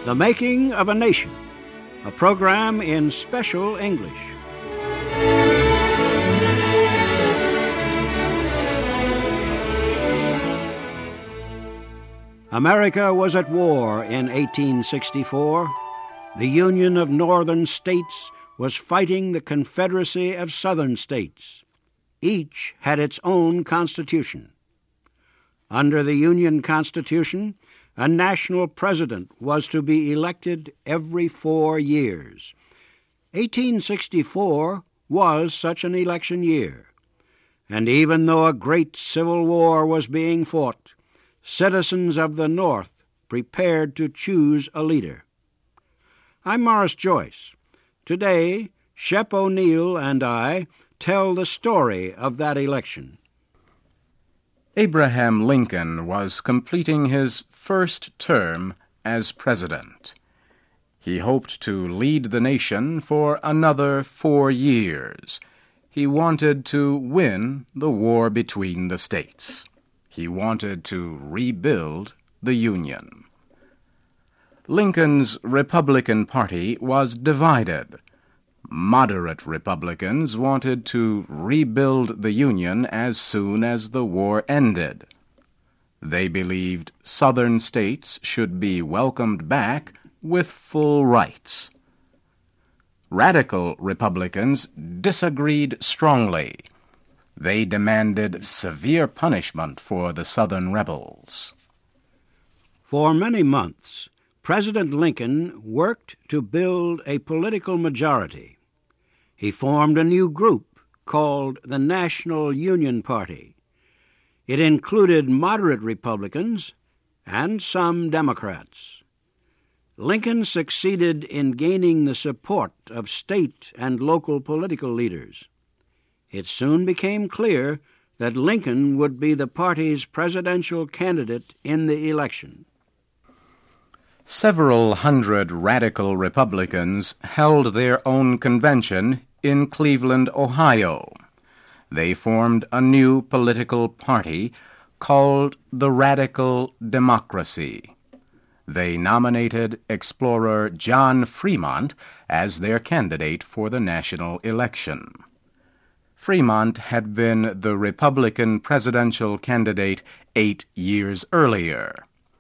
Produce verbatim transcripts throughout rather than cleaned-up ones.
The Making of a Nation, a program in special English. America was at war in eighteen sixty-four. The Union of Northern States was fighting the Confederacy of Southern States. Each had its own constitution. Under the Union Constitution, a national president was to be elected every four years. eighteen sixty-four was such an election year, and even though a great civil war was being fought, citizens of the North prepared to choose a leader. I'm Morris Joyce. Today, Shep O'Neill and I tell the story of that election. Abraham Lincoln was completing his first term as president. He hoped to lead the nation for another four years. He wanted to win the war between the states. He wanted to rebuild the Union. Lincoln's Republican Party was divided. Moderate Republicans wanted to rebuild the Union as soon as the war ended. They believed Southern states should be welcomed back with full rights. Radical Republicans disagreed strongly. They demanded severe punishment for the Southern rebels. For many months, President Lincoln worked to build a political majority. He formed a new group called the National Union Party. It included moderate Republicans and some Democrats. Lincoln succeeded in gaining the support of state and local political leaders. It soon became clear that Lincoln would be the party's presidential candidate in the election. Several hundred radical Republicans held their own convention in Cleveland, Ohio. They formed a new political party called the Radical Democracy. They nominated explorer John Fremont as their candidate for the national election. Fremont had been the Republican presidential candidate eight years earlier.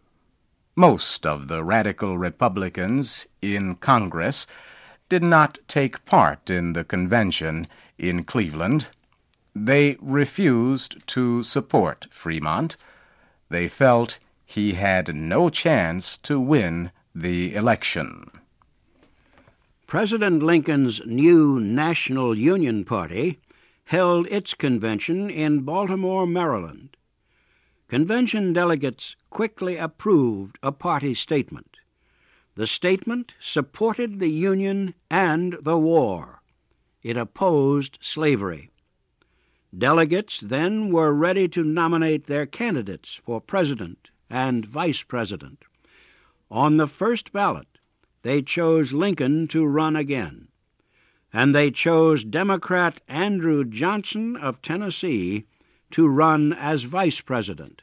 Most of the radical Republicans in Congress did not take part in the convention in Cleveland. They refused to support Fremont. They felt he had no chance to win the election. President Lincoln's new National Union Party held its convention in Baltimore, Maryland. Convention delegates quickly approved a party statement. The statement supported the Union and the war. It opposed slavery. Delegates then were ready to nominate their candidates for president and vice president. On the first ballot, they chose Lincoln to run again, and they chose Democrat Andrew Johnson of Tennessee to run as vice president.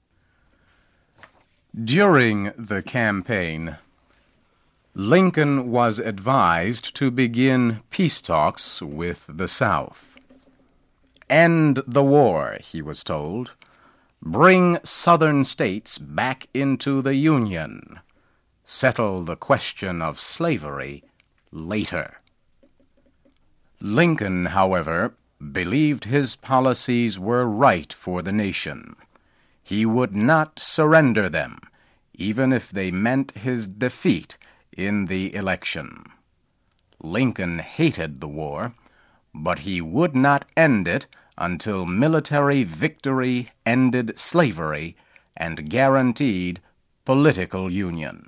During the campaign, Lincoln was advised to begin peace talks with the South. End the war, he was told. Bring Southern states back into the Union. Settle the question of slavery later. Lincoln, however, believed his policies were right for the nation. He would not surrender them, even if they meant his defeat in the election. Lincoln hated the war, but he would not end it until military victory ended slavery and guaranteed political union.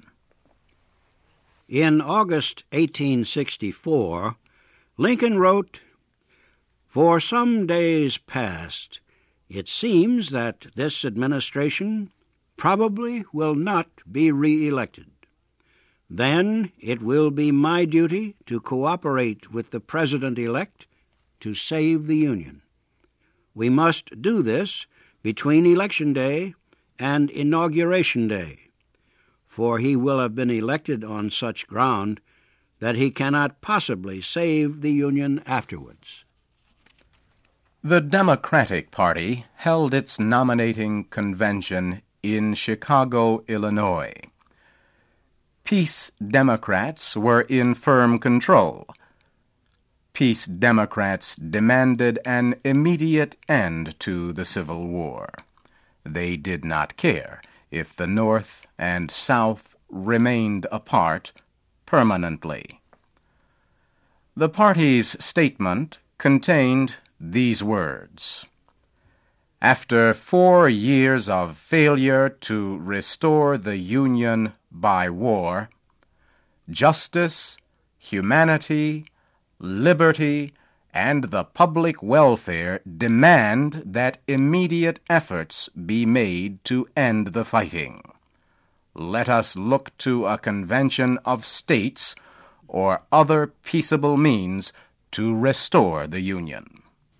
In August eighteen sixty-four, Lincoln wrote, "For some days past, it seems that this administration probably will not be re-elected. Then it will be my duty to cooperate with the President-elect to save the Union. We must do this between Election Day and Inauguration Day. for he will have been elected on such ground that he cannot possibly save the Union afterwards. The Democratic Party held its nominating convention in Chicago, Illinois. Peace Democrats were in firm control. Peace Democrats demanded an immediate end to the Civil War. They did not care if the North and South remained apart permanently. The party's statement contained these words: "After four years of failure to restore the Union by war, justice, humanity, liberty, and the public welfare demand that immediate efforts be made to end the fighting. Let us look to a convention of states or other peaceable means to restore the Union."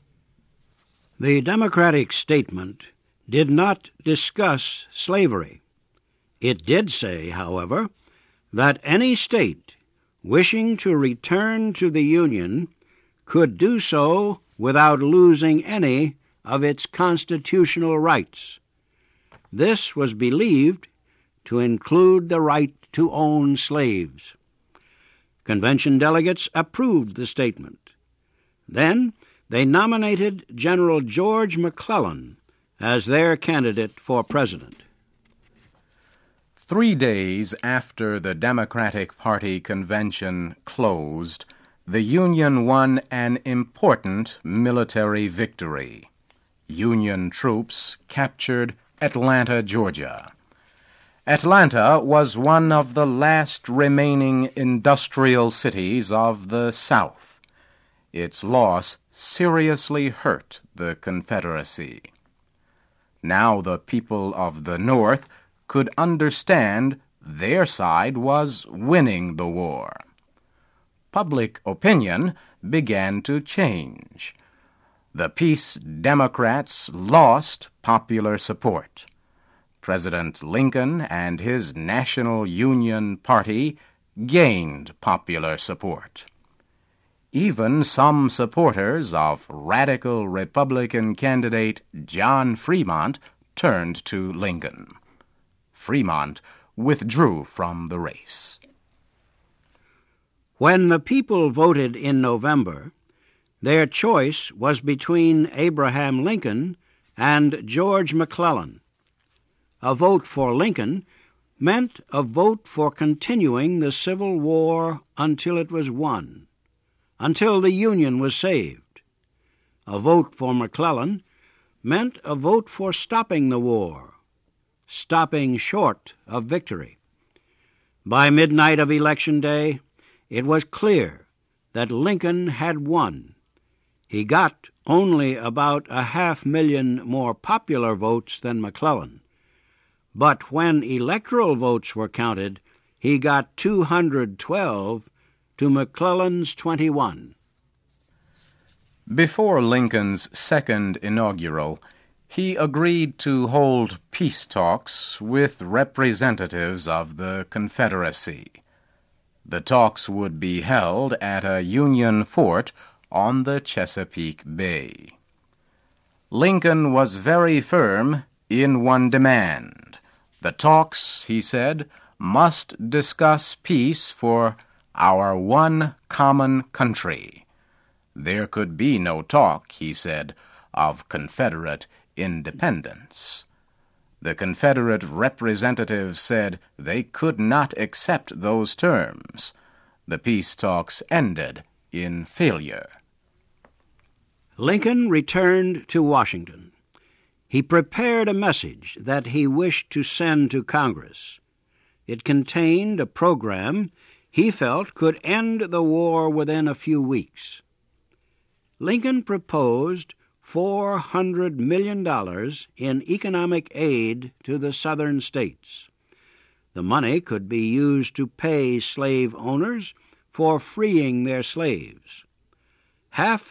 The Democratic statement did not discuss slavery. It did say, however, that any state wishing to return to the Union could do so without losing any of its constitutional rights. This was believed to include the right to own slaves. Convention delegates approved the statement. Then they nominated General George McClellan as their candidate for president. Three days after the Democratic Party convention closed, the Union won an important military victory. Union troops captured Atlanta, Georgia. Atlanta was one of the last remaining industrial cities of the South. Its loss seriously hurt the Confederacy. Now the people of the North could understand their side was winning the war. Public opinion began to change. The Peace Democrats lost popular support. President Lincoln and his National Union Party gained popular support. Even some supporters of radical Republican candidate John Fremont turned to Lincoln. Fremont withdrew from the race. When the people voted in November, their choice was between Abraham Lincoln and George McClellan. A vote for Lincoln meant a vote for continuing the Civil War until it was won, until the Union was saved. A vote for McClellan meant a vote for stopping the war, stopping short of victory. By midnight of Election Day, it was clear that Lincoln had won. He got only about a half million more popular votes than McClellan. But when electoral votes were counted, he got two hundred twelve to McClellan's twenty-one. Before Lincoln's second inaugural, he agreed to hold peace talks with representatives of the Confederacy. The talks would be held at a Union fort on the Chesapeake Bay. Lincoln was very firm in one demand. The talks, he said, must discuss peace for our one common country. There could be no talk, he said, of Confederate independence. The Confederate representatives said they could not accept those terms. The peace talks ended in failure. Lincoln returned to Washington. He prepared a message that he wished to send to Congress. It contained a program he felt could end the war within a few weeks. Lincoln proposed four hundred million dollars in economic aid to the southern states. The money could be used to pay slave owners for freeing their slaves. Half